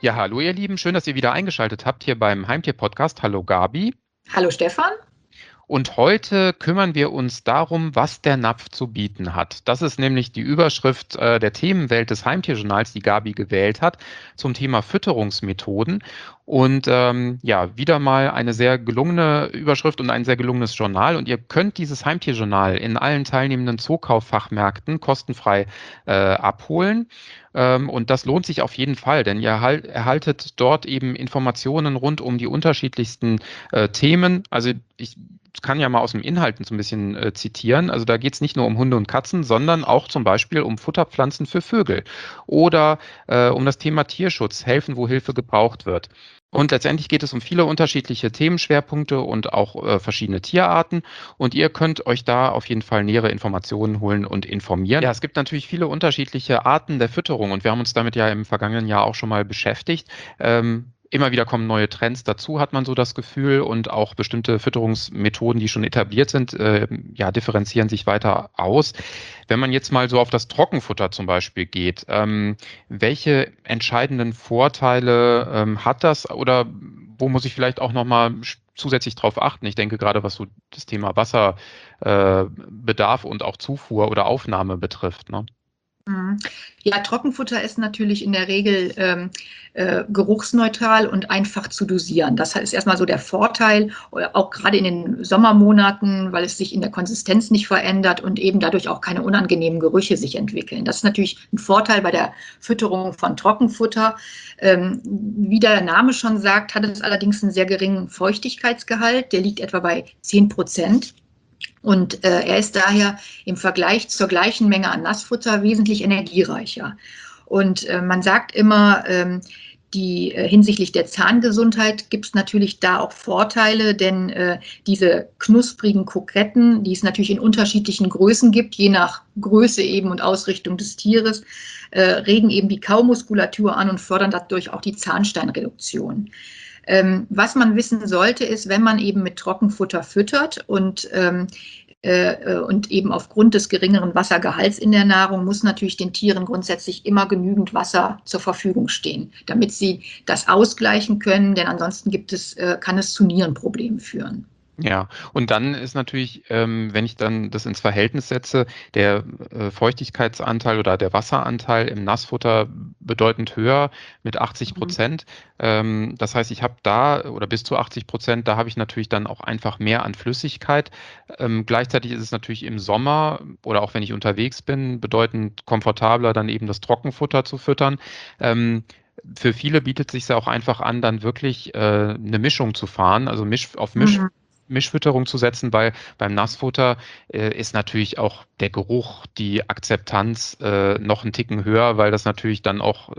Ja, hallo ihr Lieben, schön, dass ihr wieder eingeschaltet habt hier beim Heimtier-Podcast. Hallo Gabi. Hallo Stefan. Und heute kümmern wir uns darum, was der Napf zu bieten hat. Das ist nämlich die Überschrift der Themenwelt des Heimtierjournals, die Gabi gewählt hat, zum Thema Fütterungsmethoden. Und ja, wieder mal eine sehr gelungene Überschrift und ein sehr gelungenes Journal. Und ihr könnt dieses Heimtierjournal in allen teilnehmenden Zookauffachmärkten kostenfrei abholen. Und das lohnt sich auf jeden Fall, denn ihr erhaltet dort eben Informationen rund um die unterschiedlichsten Themen. Also ich kann ja mal aus dem Inhalten so ein bisschen zitieren. Also da geht es nicht nur um Hunde und Katzen, sondern auch zum Beispiel um Futterpflanzen für Vögel oder um das Thema Tierschutz, helfen, wo Hilfe gebraucht wird. Und letztendlich geht es um viele unterschiedliche Themenschwerpunkte und auch verschiedene Tierarten. Und ihr könnt euch da auf jeden Fall nähere Informationen holen und informieren. Ja, es gibt natürlich viele unterschiedliche Arten der Fütterung und wir haben uns damit ja im vergangenen Jahr auch schon mal beschäftigt. Immer wieder kommen neue Trends dazu, hat man so das Gefühl, und auch bestimmte Fütterungsmethoden, die schon etabliert sind, ja, differenzieren sich weiter aus. Wenn man jetzt mal so auf das Trockenfutter zum Beispiel geht, welche entscheidenden Vorteile hat das oder wo muss ich vielleicht auch nochmal zusätzlich drauf achten? Ich denke gerade, was so das Thema Wasserbedarf und auch Zufuhr oder Aufnahme betrifft, ne? Ja, Trockenfutter ist natürlich in der Regel geruchsneutral und einfach zu dosieren. Das ist erstmal so der Vorteil, auch gerade in den Sommermonaten, weil es sich in der Konsistenz nicht verändert und eben dadurch auch keine unangenehmen Gerüche sich entwickeln. Das ist natürlich ein Vorteil bei der Fütterung von Trockenfutter. Wie der Name schon sagt, hat es allerdings einen sehr geringen Feuchtigkeitsgehalt. Der liegt etwa bei 10%. Und er ist daher im Vergleich zur gleichen Menge an Nassfutter wesentlich energiereicher. Und man sagt immer, hinsichtlich der Zahngesundheit gibt es natürlich da auch Vorteile, denn diese knusprigen Kroketten, die es natürlich in unterschiedlichen Größen gibt, je nach Größe eben und Ausrichtung des Tieres, regen eben die Kaumuskulatur an und fördern dadurch auch die Zahnsteinreduktion. Was man wissen sollte, ist, wenn man eben mit Trockenfutter füttert und eben aufgrund des geringeren Wassergehalts in der Nahrung muss natürlich den Tieren grundsätzlich immer genügend Wasser zur Verfügung stehen, damit sie das ausgleichen können, denn ansonsten kann es zu Nierenproblemen führen. Ja, und dann ist natürlich, wenn ich dann das ins Verhältnis setze, der Feuchtigkeitsanteil oder der Wasseranteil im Nassfutter bedeutend höher mit 80%. Das heißt, ich habe da oder bis zu 80%, da habe ich natürlich dann auch einfach mehr an Flüssigkeit. Gleichzeitig ist es natürlich im Sommer oder auch wenn ich unterwegs bin, bedeutend komfortabler, dann eben das Trockenfutter zu füttern. Für viele bietet es sich ja auch einfach an, dann wirklich eine Mischung zu fahren, also Mhm. Mischfütterung zu setzen, weil beim Nassfutter ist natürlich auch der Geruch, die Akzeptanz noch einen Ticken höher, weil das natürlich dann auch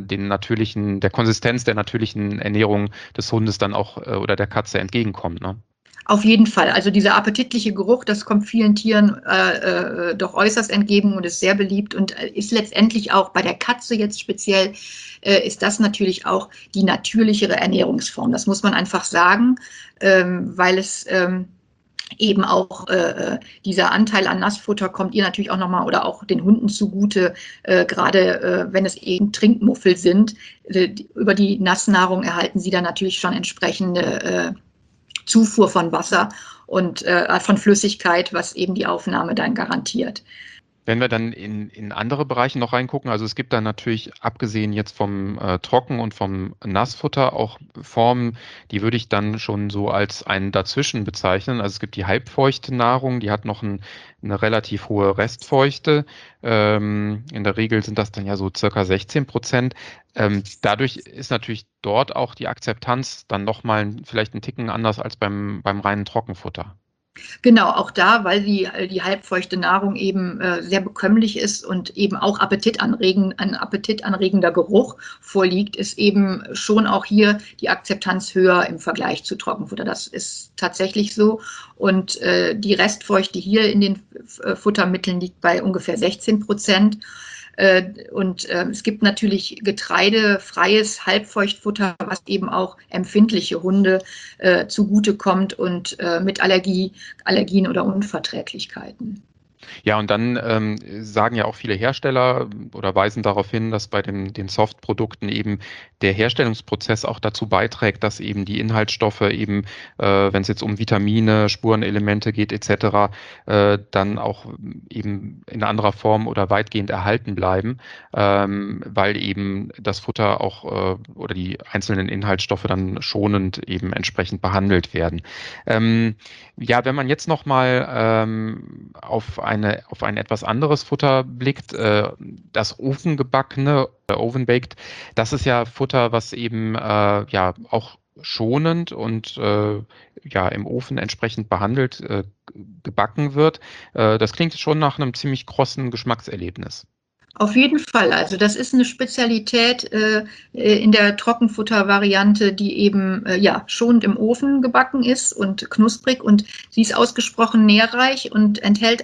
der Konsistenz der natürlichen Ernährung des Hundes dann auch oder der Katze entgegenkommt, ne? Auf jeden Fall. Also dieser appetitliche Geruch, das kommt vielen Tieren doch äußerst entgegen und ist sehr beliebt und ist letztendlich auch bei der Katze jetzt speziell, ist das natürlich auch die natürlichere Ernährungsform. Das muss man einfach sagen, weil es eben auch dieser Anteil an Nassfutter kommt ihr natürlich auch nochmal oder auch den Hunden zugute, gerade wenn es eben Trinkmuffel sind. Über die Nassnahrung erhalten sie dann natürlich schon entsprechende Zufuhr von Wasser und von Flüssigkeit, was eben die Aufnahme dann garantiert. Wenn wir dann in andere Bereiche noch reingucken, also es gibt da natürlich, abgesehen jetzt vom Trocken- und vom Nassfutter, auch Formen, die würde ich dann schon so als ein Dazwischen bezeichnen. Also es gibt die halbfeuchte Nahrung, die hat noch eine relativ hohe Restfeuchte. In der Regel sind das dann ja so circa 16%. Dadurch ist natürlich dort auch die Akzeptanz dann nochmal vielleicht einen Ticken anders als beim reinen Trockenfutter. Genau, auch da, weil die halbfeuchte Nahrung eben sehr bekömmlich ist und eben auch ein appetitanregender Geruch vorliegt, ist eben schon auch hier die Akzeptanz höher im Vergleich zu Trockenfutter. Das ist tatsächlich so. Und die Restfeuchte hier in den Futtermitteln liegt bei ungefähr 16%. Und es gibt natürlich getreidefreies Halbfeuchtfutter, was eben auch empfindliche Hunde zugutekommt und mit Allergien oder Unverträglichkeiten. Ja, und dann sagen ja auch viele Hersteller oder weisen darauf hin, dass bei den Softprodukten eben der Herstellungsprozess auch dazu beiträgt, dass eben die Inhaltsstoffe eben, wenn es jetzt um Vitamine, Spurenelemente geht etc., dann auch eben in anderer Form oder weitgehend erhalten bleiben, weil eben das Futter auch oder die einzelnen Inhaltsstoffe dann schonend eben entsprechend behandelt werden. Ja, wenn man jetzt nochmal auf ein etwas anderes Futter blickt, das ofengebackene, Oven-Baked, das ist ja Futter, was eben ja auch schonend und ja im Ofen entsprechend behandelt gebacken wird. Das klingt schon nach einem ziemlich krossen Geschmackserlebnis. Auf jeden Fall. Also das ist eine Spezialität in der Trockenfutter-Variante, die eben ja schonend im Ofen gebacken ist und knusprig, und sie ist ausgesprochen nährreich und enthält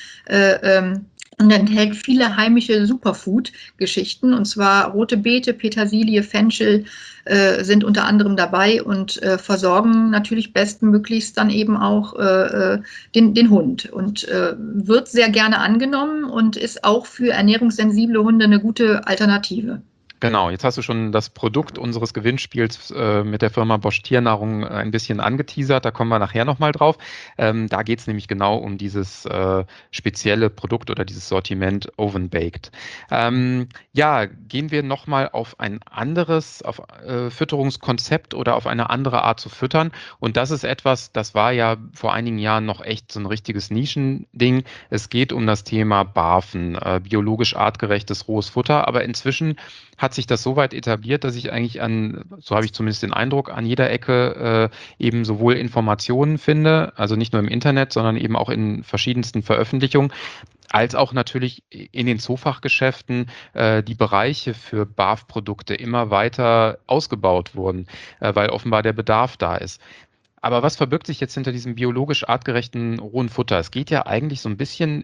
und enthält viele heimische Superfood-Geschichten, und zwar rote Beete, Petersilie, Fenchel sind unter anderem dabei und versorgen natürlich bestmöglichst dann eben auch den Hund, und wird sehr gerne angenommen und ist auch für ernährungssensible Hunde eine gute Alternative. Genau, jetzt hast du schon das Produkt unseres Gewinnspiels mit der Firma Bosch Tiernahrung ein bisschen angeteasert, da kommen wir nachher nochmal drauf. Da geht es nämlich genau um dieses spezielle Produkt oder dieses Sortiment Oven Baked. Ja, gehen wir nochmal auf ein anderes auf, Fütterungskonzept oder auf eine andere Art zu füttern. Und das ist etwas, das war ja vor einigen Jahren noch echt so ein richtiges Nischending. Es geht um das Thema Barfen, biologisch artgerechtes rohes Futter, aber inzwischen hat sich das so weit etabliert, dass ich eigentlich so habe ich zumindest den Eindruck, an jeder Ecke eben sowohl Informationen finde, also nicht nur im Internet, sondern eben auch in verschiedensten Veröffentlichungen, als auch natürlich in den Zoofachgeschäften die Bereiche für BAF-Produkte immer weiter ausgebaut wurden, weil offenbar der Bedarf da ist. Aber was verbirgt sich jetzt hinter diesem biologisch artgerechten rohen Futter? Es geht ja eigentlich so ein bisschen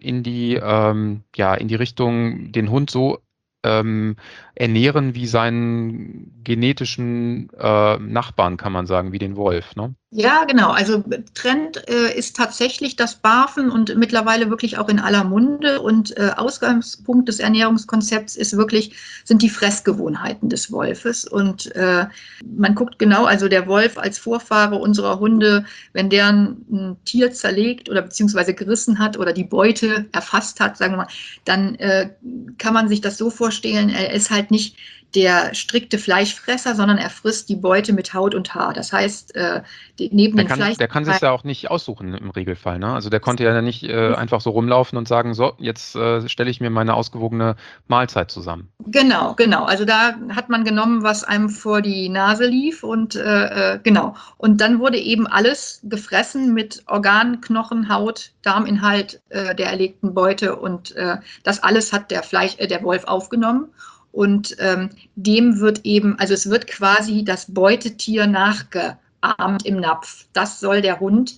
ja, in die Richtung, den Hund so ernähren wie seinen genetischen Nachbarn, kann man sagen, wie den Wolf, ne? Ja, genau. Also Trend ist tatsächlich das Barfen und mittlerweile wirklich auch in aller Munde. Und Ausgangspunkt des Ernährungskonzepts sind die Fressgewohnheiten des Wolfes. Und man guckt genau, also der Wolf als Vorfahre unserer Hunde, wenn der ein Tier zerlegt oder beziehungsweise gerissen hat oder die Beute erfasst hat, sagen wir mal, dann kann man sich das so vorstellen, er ist halt nicht der strikte Fleischfresser, sondern er frisst die Beute mit Haut und Haar. Das heißt, neben den Fleisch. Der kann sich ja auch nicht aussuchen im Regelfall, ne? Also der konnte ja nicht einfach so rumlaufen und sagen, so, jetzt stelle ich mir meine ausgewogene Mahlzeit zusammen. Genau, genau. Also da hat man genommen, was einem vor die Nase lief, und genau. Und dann wurde eben alles gefressen mit Organ, Knochen, Haut, Darminhalt der erlegten Beute, und das alles hat der Wolf aufgenommen. Und dem wird eben, also es wird quasi das Beutetier nachgeahmt im Napf. Das soll der Hund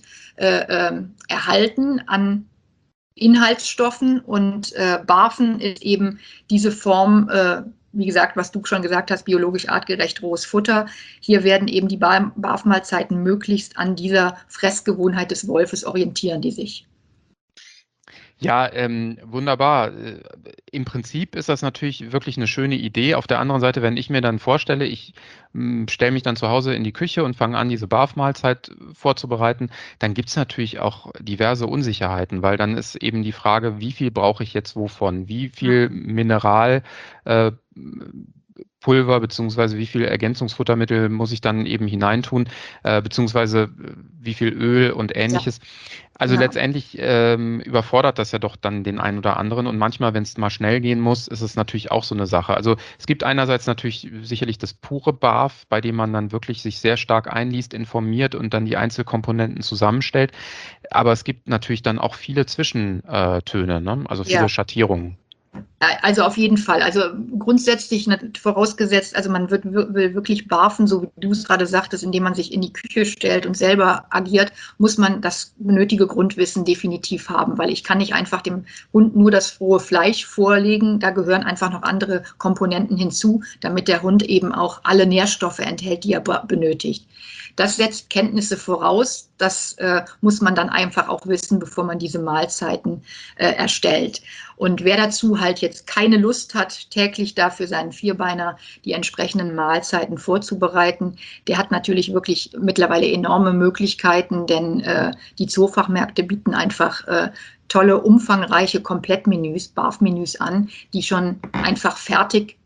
erhalten an Inhaltsstoffen, und Barfen ist eben diese Form, wie gesagt, was du schon gesagt hast, biologisch artgerecht rohes Futter. Hier werden eben die Barfmahlzeiten möglichst an dieser Fressgewohnheit des Wolfes orientieren die sich. Ja, wunderbar. Im Prinzip ist das natürlich wirklich eine schöne Idee. Auf der anderen Seite, wenn ich mir dann vorstelle, ich stelle mich dann zu Hause in die Küche und fange an, diese BAF-Mahlzeit vorzubereiten, dann gibt es natürlich auch diverse Unsicherheiten, weil dann ist eben die Frage, wie viel brauche ich jetzt wovon? Wie viel Mineral äh, Pulver beziehungsweise wie viel Ergänzungsfuttermittel muss ich dann eben hineintun, beziehungsweise wie viel Öl und Ja, ähnliches. Also genau. letztendlich überfordert das ja doch dann den einen oder anderen, und manchmal, wenn es mal schnell gehen muss, ist es natürlich auch so eine Sache. Also es gibt einerseits natürlich sicherlich das pure BAF, bei dem man dann wirklich sich sehr stark einliest, informiert und dann die Einzelkomponenten zusammenstellt. Aber es gibt natürlich dann auch viele Zwischentöne, ne? Also viele Ja. Schattierungen. Also auf jeden Fall. Also grundsätzlich vorausgesetzt, also man will wirklich barfen, so wie du es gerade sagtest, indem man sich in die Küche stellt und selber agiert, muss man das nötige Grundwissen definitiv haben, weil ich kann nicht einfach dem Hund nur das rohe Fleisch vorlegen. Da gehören einfach noch andere Komponenten hinzu, damit der Hund eben auch alle Nährstoffe enthält, die er benötigt. Das setzt Kenntnisse voraus. Das muss man dann einfach auch wissen, bevor man diese Mahlzeiten erstellt. Und wer dazu halt jetzt keine Lust hat, täglich dafür seinen Vierbeiner die entsprechenden Mahlzeiten vorzubereiten, der hat natürlich wirklich mittlerweile enorme Möglichkeiten, denn die Zoofachmärkte bieten einfach tolle, umfangreiche Komplettmenüs, BAF-Menüs an, die schon einfach fertig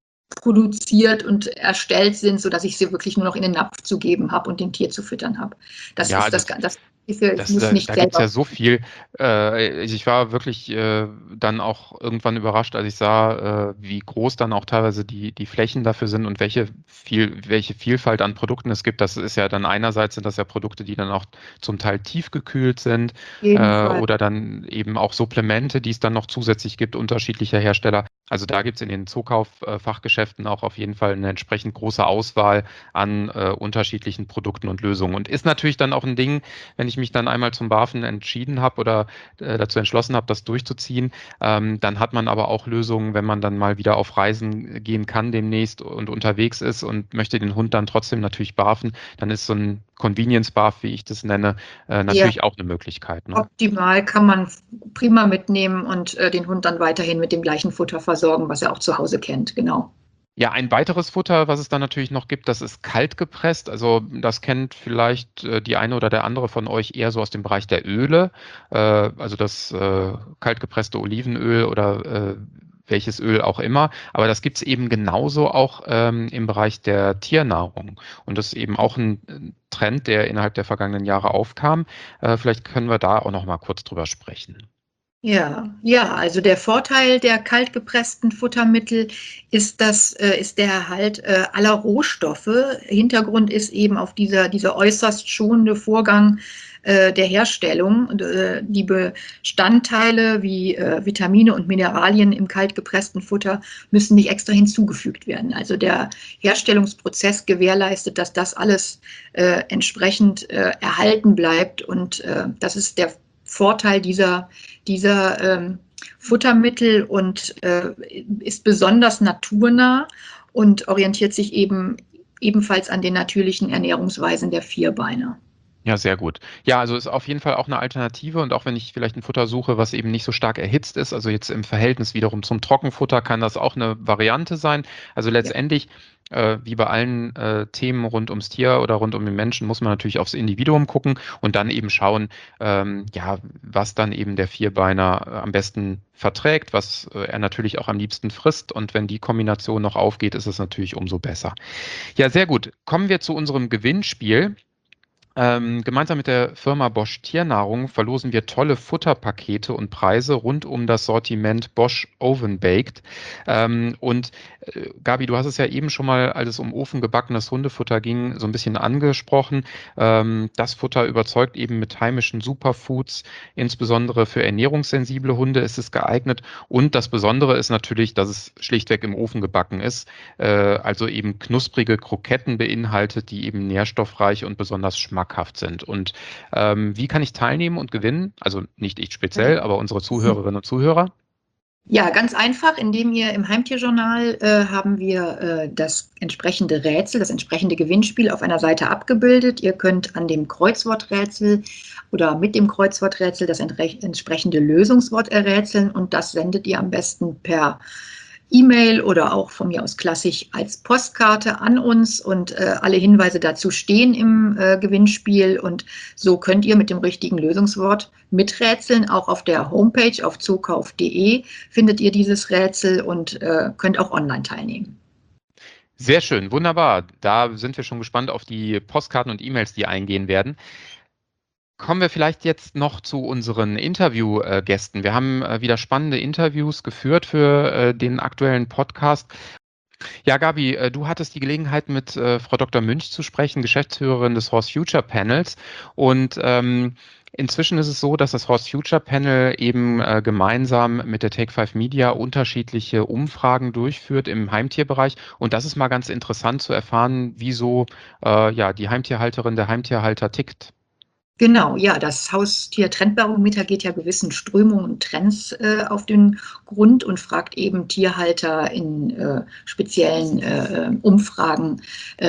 produziert und erstellt sind, sodass ich sie wirklich nur noch in den Napf zu geben habe und dem Tier zu füttern habe. Das Ja, ist also das ich muss nicht da gibt es selber. ja so viel. Ich war wirklich dann auch irgendwann überrascht, als ich sah, wie groß dann auch teilweise die Flächen dafür sind und welche Vielfalt an Produkten es gibt. Das ist ja dann einerseits sind das ja Produkte, die dann auch zum Teil tiefgekühlt sind Jeden Fall. oder dann eben auch Supplemente, die es dann noch zusätzlich gibt, unterschiedlicher Hersteller. Also da gibt es in den Zookauf-Fachgeschäften auch auf jeden Fall eine entsprechend große Auswahl an unterschiedlichen Produkten und Lösungen. Und ist natürlich dann auch ein Ding, wenn ich mich dann einmal zum BAFen entschieden habe oder dazu entschlossen habe, das durchzuziehen, dann hat man aber auch Lösungen, wenn man dann mal wieder auf Reisen gehen kann demnächst und unterwegs ist und möchte den Hund dann trotzdem natürlich BAFen, dann ist so ein Convenience-BAF, wie ich das nenne, Ja, natürlich auch eine Möglichkeit. Ne? optimal kann man prima mitnehmen und den Hund dann weiterhin mit dem gleichen Futter versorgen, was er auch zu Hause kennt. Genau. Ja, ein weiteres Futter, was es dann natürlich noch gibt, das ist kalt gepresst. Also das kennt vielleicht die eine oder der andere von euch eher so aus dem Bereich der Öle. Also das kalt gepresste Olivenöl oder welches Öl auch immer. Aber das gibt es eben genauso auch im Bereich der Tiernahrung. Und das ist eben auch ein Trend, der innerhalb der vergangenen Jahre aufkam. Vielleicht können wir da auch noch mal kurz drüber sprechen. Ja, ja, also der Vorteil der kaltgepressten Futtermittel ist der Erhalt aller Rohstoffe. Hintergrund ist eben auf dieser äußerst schonende Vorgang der Herstellung. Die Bestandteile wie Vitamine und Mineralien im kaltgepressten Futter müssen nicht extra hinzugefügt werden. Also der Herstellungsprozess gewährleistet, dass das alles entsprechend erhalten bleibt. Und das ist der Vorteil dieser Futtermittel und ist besonders naturnah und orientiert sich ebenfalls an den natürlichen Ernährungsweisen der Vierbeiner. Ja, sehr gut. Ja, also ist auf jeden Fall auch eine Alternative und auch wenn ich vielleicht ein Futter suche, was eben nicht so stark erhitzt ist, also jetzt im Verhältnis wiederum zum Trockenfutter, kann das auch eine Variante sein. Also Ja. letztendlich, wie bei allen Themen rund ums Tier oder rund um den Menschen, muss man natürlich aufs Individuum gucken und dann eben schauen, ja, was dann eben der Vierbeiner am besten verträgt, was er natürlich auch am liebsten frisst und wenn die Kombination noch aufgeht, ist es natürlich umso besser. Ja, sehr gut. Kommen wir zu unserem Gewinnspiel. Gemeinsam mit der Firma Bosch Tiernahrung verlosen wir tolle Futterpakete und Preise rund um das Sortiment Bosch Oven Baked. Gabi, du hast es ja eben schon mal, als es um ofengebackenes Hundefutter ging, so ein bisschen angesprochen. Das Futter überzeugt eben mit heimischen Superfoods, insbesondere für ernährungssensible Hunde ist es geeignet. Und das Besondere ist natürlich, dass es schlichtweg im Ofen gebacken ist, also eben knusprige Kroketten beinhaltet, die eben nährstoffreich und besonders schmackhaft sind. Und wie kann ich teilnehmen und gewinnen? Also nicht ich speziell, aber unsere Zuhörerinnen und Zuhörer. Ja, ganz einfach, indem ihr im Heimtierjournal haben wir das entsprechende Rätsel, das entsprechende Gewinnspiel auf einer Seite abgebildet. Ihr könnt an dem Kreuzworträtsel oder mit dem Kreuzworträtsel das entsprechende Lösungswort errätseln und das sendet ihr am besten per E-Mail oder auch von mir aus klassisch als Postkarte an uns und alle Hinweise dazu stehen im Gewinnspiel und so könnt ihr mit dem richtigen Lösungswort miträtseln. Auch auf der Homepage auf zookauf.de findet ihr dieses Rätsel und könnt auch online teilnehmen. Sehr schön, wunderbar. Da sind wir schon gespannt auf die Postkarten und E-Mails, die eingehen werden. Kommen wir vielleicht jetzt noch zu unseren Interviewgästen. Wir haben wieder spannende Interviews geführt für den aktuellen Podcast. Ja, Gabi, du hattest die Gelegenheit, mit Frau Dr. Münch zu sprechen, Geschäftsführerin des Horse Future Panels. Und Inzwischen ist es so, dass das Horse Future Panel eben gemeinsam mit der Take 5 Media unterschiedliche Umfragen durchführt im Heimtierbereich. Und das ist mal ganz interessant zu erfahren, wieso die Heimtierhalterin, der Heimtierhalter tickt. Genau, ja, das Haustier-Trendbarometer geht ja gewissen Strömungen und Trends auf den Grund und fragt eben Tierhalter in speziellen Umfragen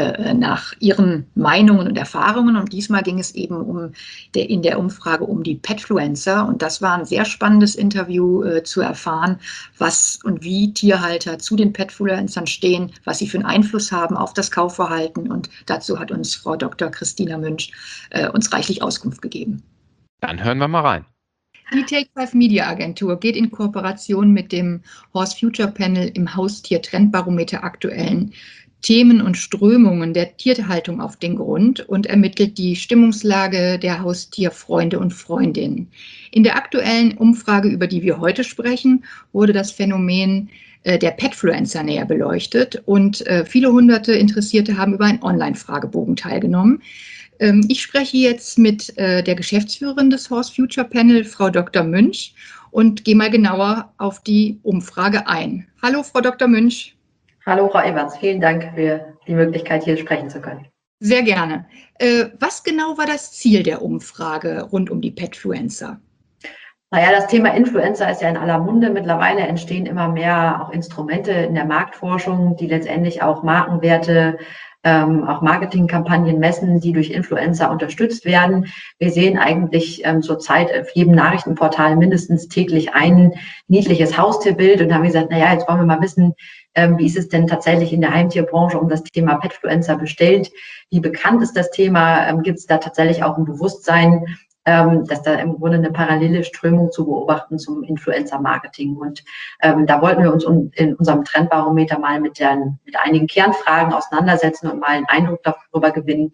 nach ihren Meinungen und Erfahrungen. Und diesmal ging es eben in der Umfrage um die Petfluencer. Und das war ein sehr spannendes Interview zu erfahren, was und wie Tierhalter zu den Petfluencern stehen, was sie für einen Einfluss haben auf das Kaufverhalten. Und dazu hat uns Frau Dr. Christina Münch uns reichlich Auskunft gegeben. Dann hören wir mal rein. Die Take 5 Media Agentur geht in Kooperation mit dem Horse Future Panel im Haustier-Trendbarometer aktuellen Themen und Strömungen der Tierhaltung auf den Grund und ermittelt die Stimmungslage der Haustierfreunde und Freundinnen. In der aktuellen Umfrage, über die wir heute sprechen, wurde das Phänomen der Petfluencer näher beleuchtet und viele hunderte Interessierte haben über einen Online-Fragebogen teilgenommen. Ich spreche jetzt mit der Geschäftsführerin des Horse Future Panel, Frau Dr. Münch, und gehe mal genauer auf die Umfrage ein. Hallo, Frau Dr. Münch. Hallo, Frau Evers. Vielen Dank für die Möglichkeit, hier sprechen zu können. Sehr gerne. Was genau war das Ziel der Umfrage rund um die Petfluencer? Naja, das Thema Influencer ist ja in aller Munde. Mittlerweile entstehen immer mehr auch Instrumente in der Marktforschung, die letztendlich auch Markenwerte, auch Marketingkampagnen messen, die durch Influencer unterstützt werden. Wir sehen eigentlich zurzeit auf jedem Nachrichtenportal mindestens täglich ein niedliches Haustierbild und haben gesagt, naja, jetzt wollen wir mal wissen, wie ist es denn tatsächlich in der Heimtierbranche um das Thema Petfluencer bestellt? Wie bekannt ist das Thema? Gibt es da tatsächlich auch ein Bewusstsein, dass da im Grunde eine parallele Strömung zu beobachten zum Influencer-Marketing. Und da wollten wir uns in unserem Trendbarometer mal mit einigen Kernfragen auseinandersetzen und mal einen Eindruck darüber gewinnen,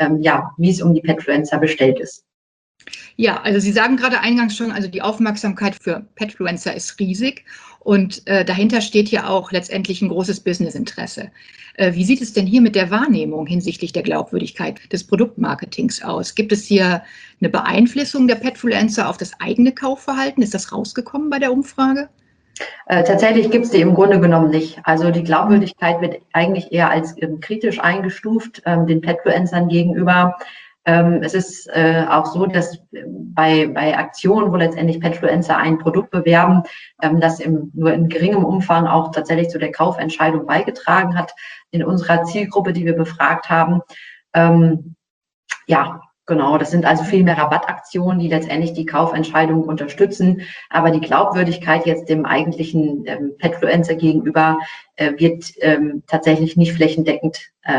wie es um die Petfluencer bestellt ist. Ja, also Sie sagen gerade eingangs schon, also die Aufmerksamkeit für Petfluencer ist riesig und dahinter steht ja auch letztendlich ein großes Businessinteresse. Wie sieht es denn hier mit der Wahrnehmung hinsichtlich der Glaubwürdigkeit des Produktmarketings aus? Gibt es hier eine Beeinflussung der Petfluencer auf das eigene Kaufverhalten? Ist das rausgekommen bei der Umfrage? Tatsächlich gibt es die im Grunde genommen nicht. Also die Glaubwürdigkeit wird eigentlich eher als kritisch eingestuft, den Petfluencern gegenüber. Es ist auch so, dass bei Aktionen, wo letztendlich Petfluencer ein Produkt bewerben, das nur in geringem Umfang auch tatsächlich zu der Kaufentscheidung beigetragen hat in unserer Zielgruppe, die wir befragt haben. Genau, das sind also viel mehr Rabattaktionen, die letztendlich die Kaufentscheidung unterstützen. Aber die Glaubwürdigkeit jetzt dem eigentlichen Petfluencer gegenüber wird tatsächlich nicht flächendeckend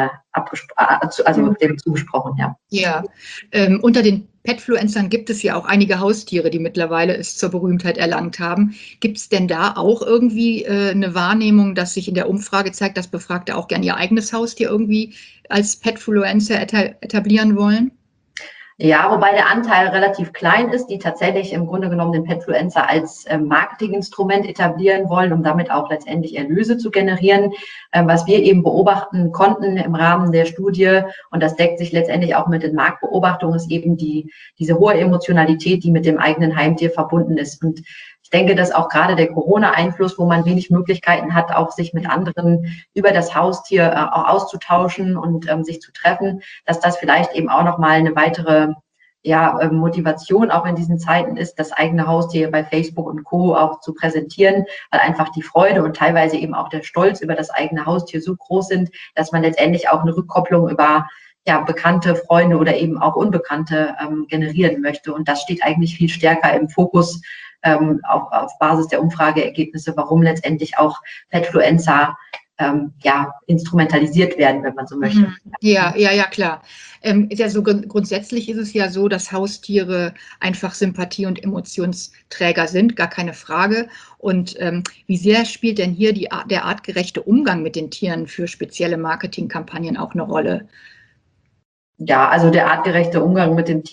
dem zugesprochen. Ja. Ja, unter den Petfluencern gibt es ja auch einige Haustiere, die mittlerweile es zur Berühmtheit erlangt haben. Gibt es denn da auch irgendwie eine Wahrnehmung, dass sich in der Umfrage zeigt, dass Befragte auch gern ihr eigenes Haustier irgendwie als Petfluencer etablieren wollen? Ja, wobei der Anteil relativ klein ist, die tatsächlich im Grunde genommen den Petfluencer als Marketinginstrument etablieren wollen, um damit auch letztendlich Erlöse zu generieren. Was wir eben beobachten konnten im Rahmen der Studie, und das deckt sich letztendlich auch mit den Marktbeobachtungen, ist eben diese hohe Emotionalität, die mit dem eigenen Heimtier verbunden ist. Und ich denke, dass auch gerade der Corona-Einfluss, wo man wenig Möglichkeiten hat, auch sich mit anderen über das Haustier auch auszutauschen und sich zu treffen, dass das vielleicht eben auch nochmal eine weitere Motivation auch in diesen Zeiten ist, das eigene Haustier bei Facebook und Co. auch zu präsentieren, weil einfach die Freude und teilweise eben auch der Stolz über das eigene Haustier so groß sind, dass man letztendlich auch eine Rückkopplung über bekannte Freunde oder eben auch Unbekannte generieren möchte. Und das steht eigentlich viel stärker im Fokus auf Basis der Umfrageergebnisse, warum letztendlich auch Petfluencer instrumentalisiert werden, wenn man so möchte. Ja, klar. Ist ja so, grundsätzlich ist es ja so, dass Haustiere einfach Sympathie- und Emotionsträger sind, gar keine Frage. Und wie sehr spielt denn hier der artgerechte Umgang mit den Tieren für spezielle Marketingkampagnen auch eine Rolle? Ja, also der artgerechte Umgang mit dem Tier ist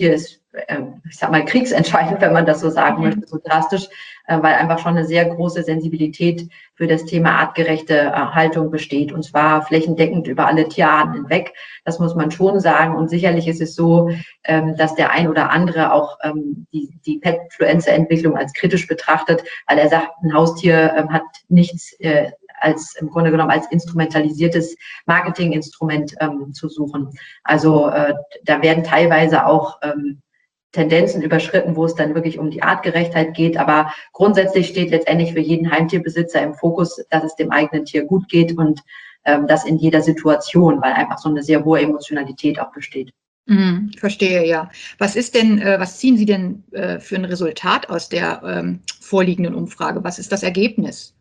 ich sag mal, kriegsentscheidend, wenn man das so sagen möchte, so drastisch, weil einfach schon eine sehr große Sensibilität für das Thema artgerechte Haltung besteht, und zwar flächendeckend über alle Tierarten hinweg. Das muss man schon sagen. Und sicherlich ist es so, dass der ein oder andere auch die Petfluencer-Entwicklung als kritisch betrachtet, weil er sagt, ein Haustier hat nichts als im Grunde genommen als instrumentalisiertes Marketinginstrument zu suchen. Also da werden teilweise auch Tendenzen überschritten, wo es dann wirklich um die Artgerechtheit geht. Aber grundsätzlich steht letztendlich für jeden Heimtierbesitzer im Fokus, dass es dem eigenen Tier gut geht, und das in jeder Situation, weil einfach so eine sehr hohe Emotionalität auch besteht. Verstehe, ja. Was ziehen Sie denn für ein Resultat aus der vorliegenden Umfrage? Was ist das Ergebnis?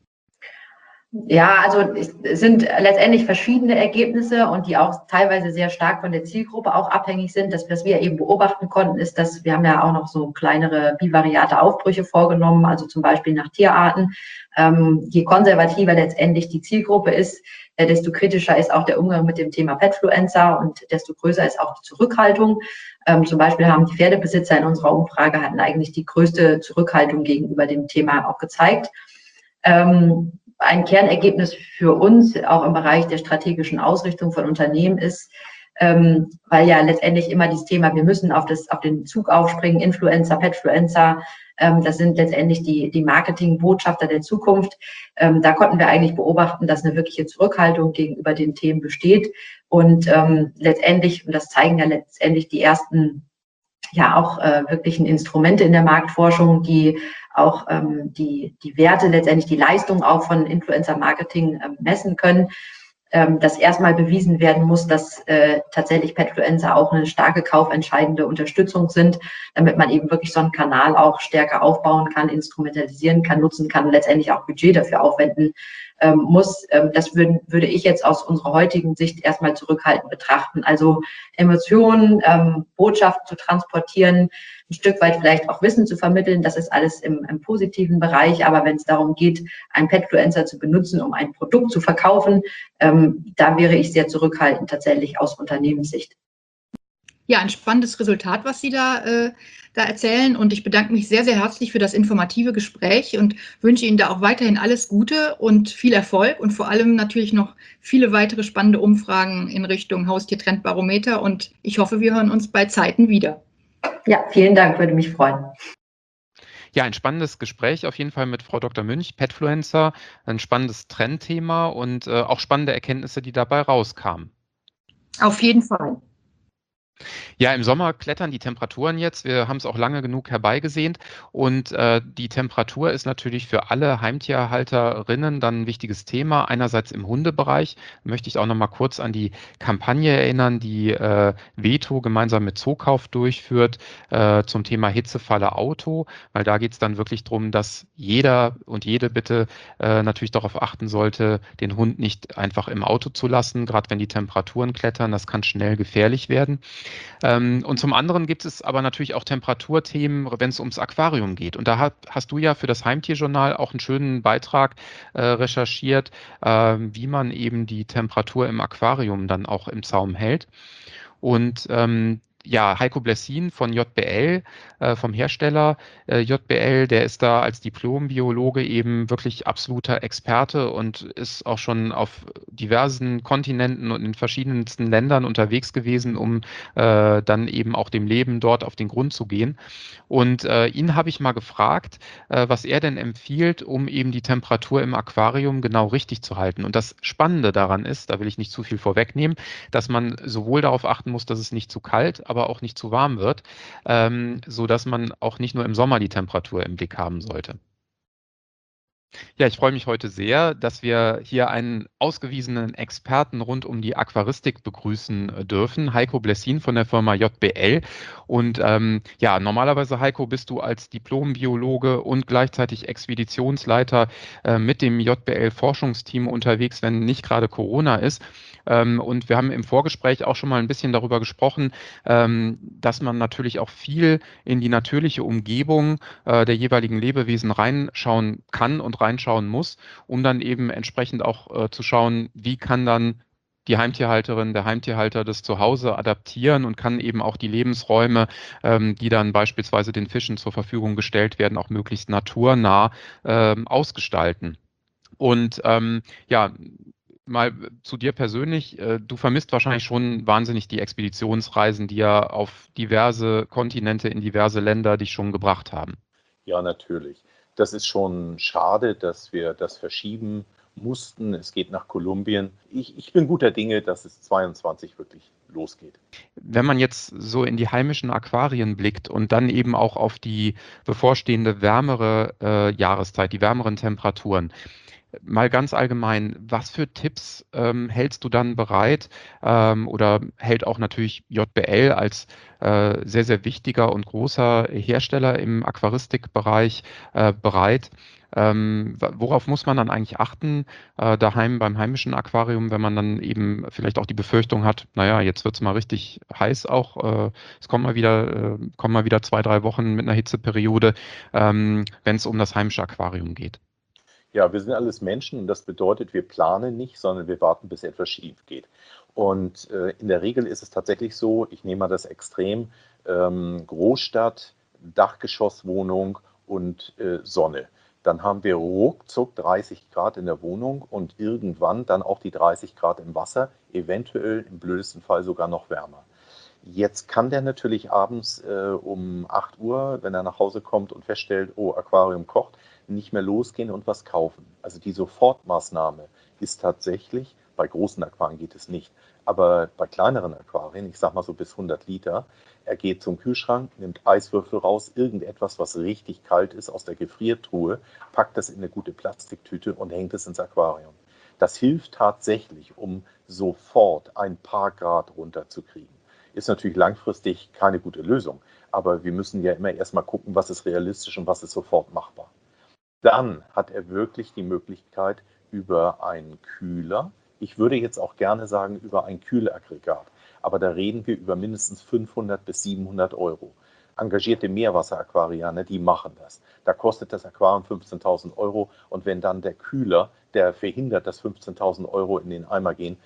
Ja, also es sind letztendlich verschiedene Ergebnisse, und die auch teilweise sehr stark von der Zielgruppe auch abhängig sind. Das, was wir eben beobachten konnten, ist, dass wir haben ja auch noch so kleinere bivariate Aufbrüche vorgenommen, also zum Beispiel nach Tierarten. Je konservativer letztendlich die Zielgruppe ist, desto kritischer ist auch der Umgang mit dem Thema Petfluencer und desto größer ist auch die Zurückhaltung. Zum Beispiel haben die Pferdebesitzer in unserer Umfrage hatten eigentlich die größte Zurückhaltung gegenüber dem Thema auch gezeigt. Ein Kernergebnis für uns, auch im Bereich der strategischen Ausrichtung von Unternehmen, ist, weil ja letztendlich immer dieses Thema, wir müssen auf den Zug aufspringen, Influencer, Petfluencer, das sind letztendlich die Marketingbotschafter der Zukunft. Da konnten wir eigentlich beobachten, dass eine wirkliche Zurückhaltung gegenüber den Themen besteht. Und letztendlich, und das zeigen ja letztendlich die ersten auch wirklichen Instrumente in der Marktforschung, die auch die Werte, letztendlich die Leistung auch von Influencer-Marketing messen können, dass erstmal bewiesen werden muss, dass tatsächlich Petfluencer auch eine starke kaufentscheidende Unterstützung sind, damit man eben wirklich so einen Kanal auch stärker aufbauen kann, instrumentalisieren kann, nutzen kann und letztendlich auch Budget dafür aufwenden muss. Das würde ich jetzt aus unserer heutigen Sicht erstmal zurückhaltend betrachten. Also Emotionen, Botschaften zu transportieren, ein Stück weit vielleicht auch Wissen zu vermitteln, das ist alles im positiven Bereich. Aber wenn es darum geht, einen Petfluencer zu benutzen, um ein Produkt zu verkaufen, da wäre ich sehr zurückhaltend tatsächlich aus Unternehmenssicht. Ja, ein spannendes Resultat, was Sie da erzählen. Und ich bedanke mich sehr, sehr herzlich für das informative Gespräch und wünsche Ihnen da auch weiterhin alles Gute und viel Erfolg und vor allem natürlich noch viele weitere spannende Umfragen in Richtung Haustiertrendbarometer. Und ich hoffe, wir hören uns bei Zeiten wieder. Ja, vielen Dank, würde mich freuen. Ja, ein spannendes Gespräch auf jeden Fall mit Frau Dr. Münch, Petfluencer, ein spannendes Trendthema und auch spannende Erkenntnisse, die dabei rauskamen. Auf jeden Fall. Ja, im Sommer klettern die Temperaturen jetzt. Wir haben es auch lange genug herbeigesehnt. Und die Temperatur ist natürlich für alle Heimtierhalterinnen dann ein wichtiges Thema. Einerseits im Hundebereich möchte ich auch noch mal kurz an die Kampagne erinnern, die Veto gemeinsam mit Zookauf durchführt zum Thema Hitzefalle Auto. Weil da geht es dann wirklich darum, dass jeder und jede bitte natürlich darauf achten sollte, den Hund nicht einfach im Auto zu lassen, gerade wenn die Temperaturen klettern. Das kann schnell gefährlich werden. Und zum anderen gibt es aber natürlich auch Temperaturthemen, wenn es ums Aquarium geht. Und da hast du ja für das Heimtierjournal auch einen schönen Beitrag recherchiert, wie man eben die Temperatur im Aquarium dann auch im Zaum hält. Und ja, Heiko Blessin von JBL, vom Hersteller JBL, der ist da als Diplombiologe eben wirklich absoluter Experte und ist auch schon auf diversen Kontinenten und in verschiedensten Ländern unterwegs gewesen, um dann eben auch dem Leben dort auf den Grund zu gehen. Und ihn habe ich mal gefragt, was er denn empfiehlt, um eben die Temperatur im Aquarium genau richtig zu halten. Und das Spannende daran ist, da will ich nicht zu viel vorwegnehmen, dass man sowohl darauf achten muss, dass es nicht zu kalt, aber auch nicht zu warm wird, so dass man auch nicht nur im Sommer die Temperatur im Blick haben sollte. Ja, ich freue mich heute sehr, dass wir hier einen ausgewiesenen Experten rund um die Aquaristik begrüßen dürfen, Heiko Blessin von der Firma JBL. Und ja, normalerweise, Heiko, bist du als Diplombiologe und gleichzeitig Expeditionsleiter mit dem JBL-Forschungsteam unterwegs, wenn nicht gerade Corona ist. Und wir haben im Vorgespräch auch schon mal ein bisschen darüber gesprochen, dass man natürlich auch viel in die natürliche Umgebung der jeweiligen Lebewesen reinschauen kann und reinschauen muss, um dann eben entsprechend auch zu schauen, wie kann dann die Heimtierhalterin, der Heimtierhalter das zu Hause adaptieren und kann eben auch die Lebensräume, die dann beispielsweise den Fischen zur Verfügung gestellt werden, auch möglichst naturnah ausgestalten. Und ja, mal zu dir persönlich, du vermisst wahrscheinlich schon wahnsinnig die Expeditionsreisen, die ja auf diverse Kontinente, in diverse Länder dich schon gebracht haben. Ja, natürlich. Das ist schon schade, dass wir das verschieben mussten. Es geht nach Kolumbien. Ich bin guter Dinge, dass es 22 wirklich losgeht. Wenn man jetzt so in die heimischen Aquarien blickt und dann eben auch auf die bevorstehende wärmere Jahreszeit, die wärmeren Temperaturen, mal ganz allgemein, was für Tipps hältst du dann bereit oder hält auch natürlich JBL als sehr, sehr wichtiger und großer Hersteller im Aquaristikbereich bereit? Worauf muss man dann eigentlich achten, daheim beim heimischen Aquarium, wenn man dann eben vielleicht auch die Befürchtung hat, naja, jetzt wird es mal richtig heiß auch, es kommen mal wieder 2, 3 Wochen mit einer Hitzeperiode, wenn es um das heimische Aquarium geht. Ja, wir sind alles Menschen und das bedeutet, wir planen nicht, sondern wir warten, bis etwas schief geht. Und in der Regel ist es tatsächlich so, ich nehme mal das Extrem, Großstadt, Dachgeschosswohnung und Sonne. Dann haben wir ruckzuck 30 Grad in der Wohnung und irgendwann dann auch die 30 Grad im Wasser, eventuell im blödesten Fall sogar noch wärmer. Jetzt kann der natürlich abends um 8 Uhr, wenn er nach Hause kommt und feststellt, oh, Aquarium kocht, nicht mehr losgehen und was kaufen. Also die Sofortmaßnahme ist tatsächlich, bei großen Aquarien geht es nicht, aber bei kleineren Aquarien, ich sag mal so bis 100 Liter, er geht zum Kühlschrank, nimmt Eiswürfel raus, irgendetwas, was richtig kalt ist, aus der Gefriertruhe, packt das in eine gute Plastiktüte und hängt es ins Aquarium. Das hilft tatsächlich, um sofort ein paar Grad runterzukriegen. Ist natürlich langfristig keine gute Lösung, aber wir müssen ja immer erstmal gucken, was ist realistisch und was ist sofort machbar. Dann hat er wirklich die Möglichkeit über einen Kühler, ich würde jetzt auch gerne sagen über ein Kühlaggregat, aber da reden wir über mindestens 500 bis 700 Euro. Engagierte Meerwasseraquarianer, die machen das. Da kostet das Aquarium 15.000 Euro und wenn dann der Kühler, der verhindert, dass 15.000 Euro in den Eimer gehen,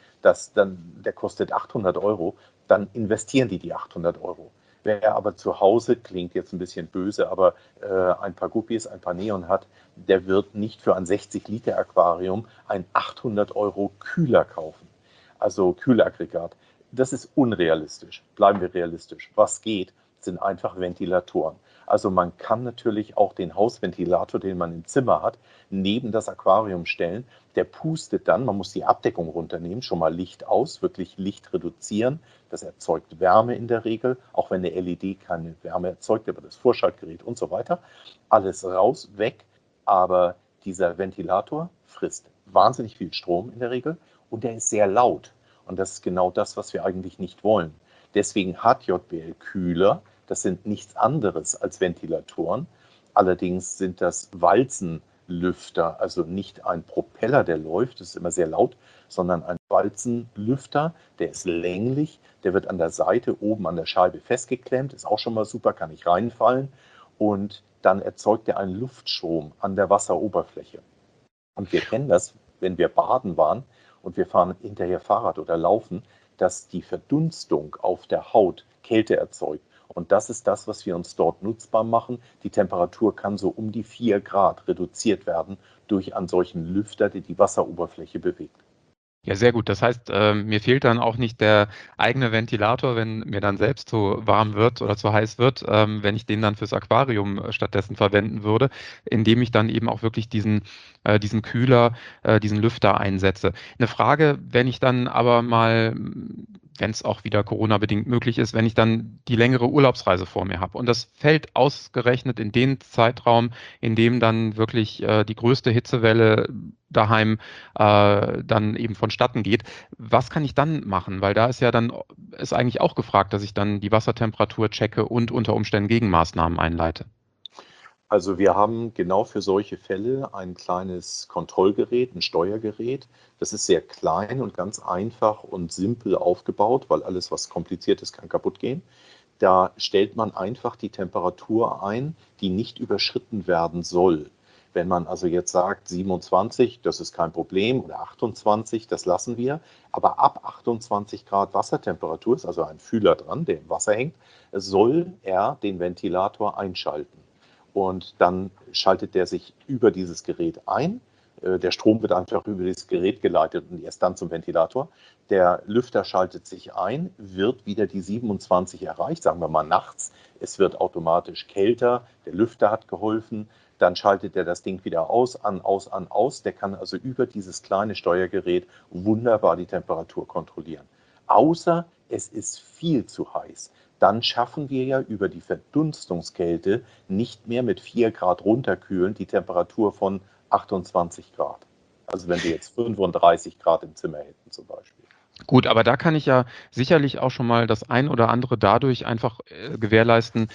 der kostet 800 Euro, dann investieren die 800 Euro. Wer aber zu Hause, klingt jetzt ein bisschen böse, aber ein paar Guppies, ein paar Neon hat, der wird nicht für ein 60-Liter-Aquarium ein 800 Euro Kühler kaufen. Also Kühlaggregat. Das ist unrealistisch. Bleiben wir realistisch. Was geht, sind einfach Ventilatoren. Also man kann natürlich auch den Hausventilator, den man im Zimmer hat, neben das Aquarium stellen. Der pustet dann, man muss die Abdeckung runternehmen, schon mal Licht aus, wirklich Licht reduzieren. Das erzeugt Wärme in der Regel, auch wenn der LED keine Wärme erzeugt, aber das Vorschaltgerät und so weiter. Alles raus, weg, aber dieser Ventilator frisst wahnsinnig viel Strom in der Regel und der ist sehr laut. Und das ist genau das, was wir eigentlich nicht wollen. Deswegen hat JBL Kühler, das sind nichts anderes als Ventilatoren. Allerdings sind das Walzenlüfter, also nicht ein Propeller, der läuft, das ist immer sehr laut, sondern ein Walzenlüfter, der ist länglich, der wird an der Seite oben an der Scheibe festgeklemmt, ist auch schon mal super, kann nicht reinfallen und dann erzeugt er einen Luftstrom an der Wasseroberfläche. Und wir kennen das, wenn wir baden waren und wir fahren hinterher Fahrrad oder laufen, dass die Verdunstung auf der Haut Kälte erzeugt. Und das ist das, was wir uns dort nutzbar machen. Die Temperatur kann so um die 4 Grad reduziert werden durch einen solchen Lüfter, der die Wasseroberfläche bewegt. Ja, sehr gut. Das heißt, mir fehlt dann auch nicht der eigene Ventilator, wenn mir dann selbst zu warm wird oder zu heiß wird, wenn ich den dann fürs Aquarium stattdessen verwenden würde, indem ich dann eben auch wirklich diesen Kühler, diesen Lüfter einsetze. Eine Frage, wenn ich dann aber mal, wenn es auch wieder Corona-bedingt möglich ist, wenn ich dann die längere Urlaubsreise vor mir habe und das fällt ausgerechnet in den Zeitraum, in dem dann wirklich die größte Hitzewelle daheim dann eben vonstatten geht. Was kann ich dann machen? Weil da ist ja dann ist eigentlich auch gefragt, dass ich dann die Wassertemperatur checke und unter Umständen Gegenmaßnahmen einleite. Also wir haben genau für solche Fälle ein kleines Kontrollgerät, ein Steuergerät. Das ist sehr klein und ganz einfach und simpel aufgebaut, weil alles, was kompliziert ist, kann kaputt gehen. Da stellt man einfach die Temperatur ein, die nicht überschritten werden soll. Wenn man also jetzt sagt, 27, das ist kein Problem, oder 28, das lassen wir, aber ab 28 Grad Wassertemperatur ist also ein Fühler dran, der im Wasser hängt, soll er den Ventilator einschalten. Und dann schaltet der sich über dieses Gerät ein. Der Strom wird einfach über dieses Gerät geleitet und erst dann zum Ventilator. Der Lüfter schaltet sich ein, wird wieder die 27 erreicht, sagen wir mal nachts. Es wird automatisch kälter, der Lüfter hat geholfen. Dann schaltet er das Ding wieder aus, an, aus, an, aus. Der kann also über dieses kleine Steuergerät wunderbar die Temperatur kontrollieren. Außer es ist viel zu heiß. Dann schaffen wir ja über die Verdunstungskälte nicht mehr mit 4 Grad runterkühlen die Temperatur von 28 Grad. Also wenn wir jetzt 35 Grad im Zimmer hätten zum Beispiel. Gut, aber da kann ich ja sicherlich auch schon mal das ein oder andere dadurch einfach gewährleisten,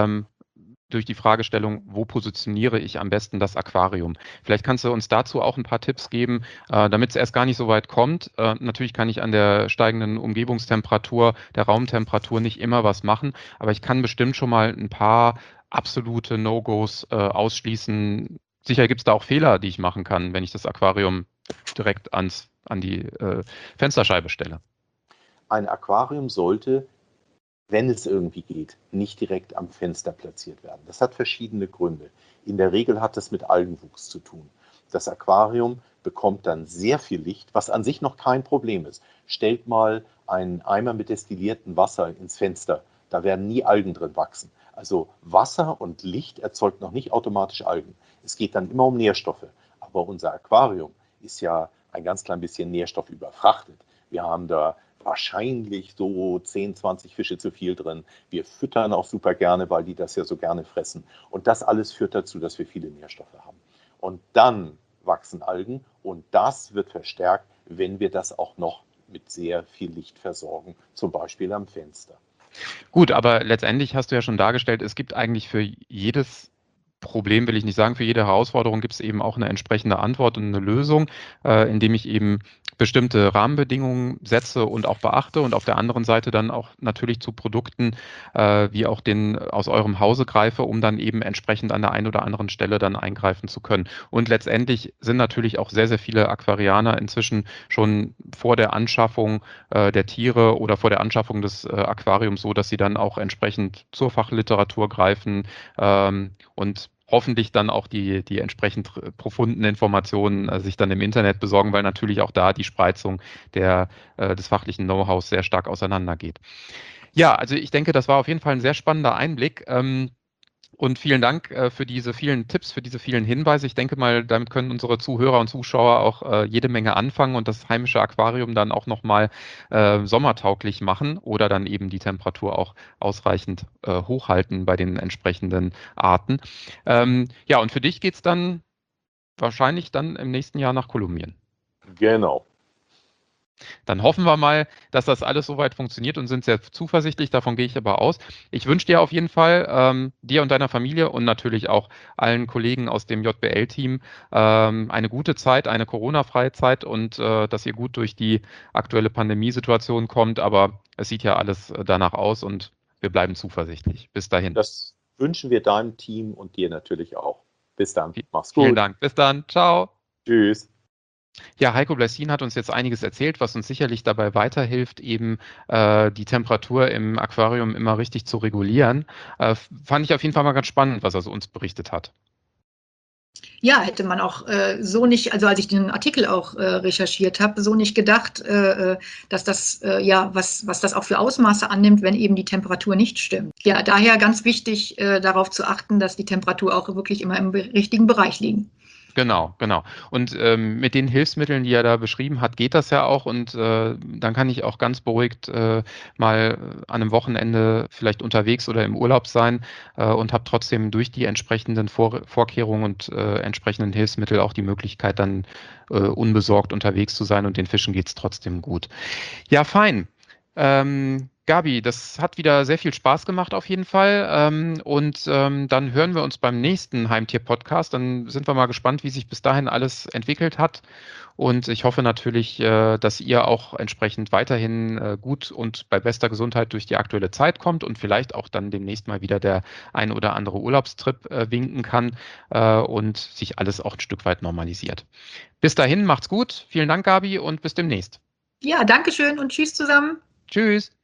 durch die Fragestellung, wo positioniere ich am besten das Aquarium? Vielleicht kannst du uns dazu auch ein paar Tipps geben, damit es erst gar nicht so weit kommt. Natürlich kann ich an der steigenden Umgebungstemperatur, der Raumtemperatur nicht immer was machen, aber ich kann bestimmt schon mal ein paar absolute No-Gos ausschließen. Sicher gibt es da auch Fehler, die ich machen kann, wenn ich das Aquarium direkt an die Fensterscheibe stelle. Ein Aquarium sollte, wenn es irgendwie geht, nicht direkt am Fenster platziert werden. Das hat verschiedene Gründe. In der Regel hat es mit Algenwuchs zu tun. Das Aquarium bekommt dann sehr viel Licht, was an sich noch kein Problem ist. Stellt mal einen Eimer mit destilliertem Wasser ins Fenster. Da werden nie Algen drin wachsen. Also Wasser und Licht erzeugt noch nicht automatisch Algen. Es geht dann immer um Nährstoffe. Aber unser Aquarium ist ja ein ganz klein bisschen nährstoffüberfrachtet. Wir haben da wahrscheinlich so 10, 20 Fische zu viel drin. Wir füttern auch super gerne, weil die das ja so gerne fressen. Und das alles führt dazu, dass wir viele Nährstoffe haben. Und dann wachsen Algen und das wird verstärkt, wenn wir das auch noch mit sehr viel Licht versorgen, zum Beispiel am Fenster. Gut, aber letztendlich hast du ja schon dargestellt, es gibt eigentlich für jedes Problem, will ich nicht sagen, für jede Herausforderung gibt es eben auch eine entsprechende Antwort und eine Lösung, indem ich eben bestimmte Rahmenbedingungen setze und auch beachte und auf der anderen Seite dann auch natürlich zu Produkten wie auch den aus eurem Hause greife, um dann eben entsprechend an der einen oder anderen Stelle dann eingreifen zu können. Und letztendlich sind natürlich auch sehr, sehr viele Aquarianer inzwischen schon vor der Anschaffung der Tiere oder vor der Anschaffung des Aquariums so, dass sie dann auch entsprechend zur Fachliteratur greifen und hoffentlich dann auch die entsprechend profunden Informationen sich dann im Internet besorgen, weil natürlich auch da die Spreizung des fachlichen Know-hows sehr stark auseinandergeht. Ja, also ich denke, das war auf jeden Fall ein sehr spannender Einblick. Und vielen Dank für diese vielen Tipps, für diese vielen Hinweise. Ich denke mal, damit können unsere Zuhörer und Zuschauer auch jede Menge anfangen und das heimische Aquarium dann auch nochmal sommertauglich machen oder dann eben die Temperatur auch ausreichend hochhalten bei den entsprechenden Arten. Ja, und für dich geht es dann wahrscheinlich dann im nächsten Jahr nach Kolumbien. Genau. Dann hoffen wir mal, dass das alles soweit funktioniert und sind sehr zuversichtlich. Davon gehe ich aber aus. Ich wünsche dir auf jeden Fall, dir und deiner Familie und natürlich auch allen Kollegen aus dem JBL-Team eine gute Zeit, eine Corona-freie Zeit und dass ihr gut durch die aktuelle Pandemiesituation kommt. Aber es sieht ja alles danach aus und wir bleiben zuversichtlich. Bis dahin. Das wünschen wir deinem Team und dir natürlich auch. Bis dann. Mach's gut. Vielen Dank. Bis dann. Ciao. Tschüss. Ja, Heiko Blessin hat uns jetzt einiges erzählt, was uns sicherlich dabei weiterhilft, eben die Temperatur im Aquarium immer richtig zu regulieren. Fand ich auf jeden Fall mal ganz spannend, was er uns berichtet hat. Ja, hätte man auch so nicht, also als ich den Artikel auch recherchiert habe, so nicht gedacht, dass das, was das auch für Ausmaße annimmt, wenn eben die Temperatur nicht stimmt. Ja, daher ganz wichtig, darauf zu achten, dass die Temperatur auch wirklich immer im richtigen Bereich liegt. Genau. Und mit den Hilfsmitteln, die er da beschrieben hat, geht das ja auch. Und dann kann ich auch ganz beruhigt mal an einem Wochenende vielleicht unterwegs oder im Urlaub sein und habe trotzdem durch die entsprechenden Vorkehrungen und entsprechenden Hilfsmittel auch die Möglichkeit, dann unbesorgt unterwegs zu sein und den Fischen geht es trotzdem gut. Ja, fein. Gabi, das hat wieder sehr viel Spaß gemacht auf jeden Fall. Dann hören wir uns beim nächsten Heimtier-Podcast. Dann sind wir mal gespannt, wie sich bis dahin alles entwickelt hat. Und ich hoffe natürlich, dass ihr auch entsprechend weiterhin gut und bei bester Gesundheit durch die aktuelle Zeit kommt und vielleicht auch dann demnächst mal wieder der ein oder andere Urlaubstrip winken kann und sich alles auch ein Stück weit normalisiert. Bis dahin, macht's gut. Vielen Dank, Gabi, und bis demnächst. Ja, danke schön und tschüss zusammen. Tschüss.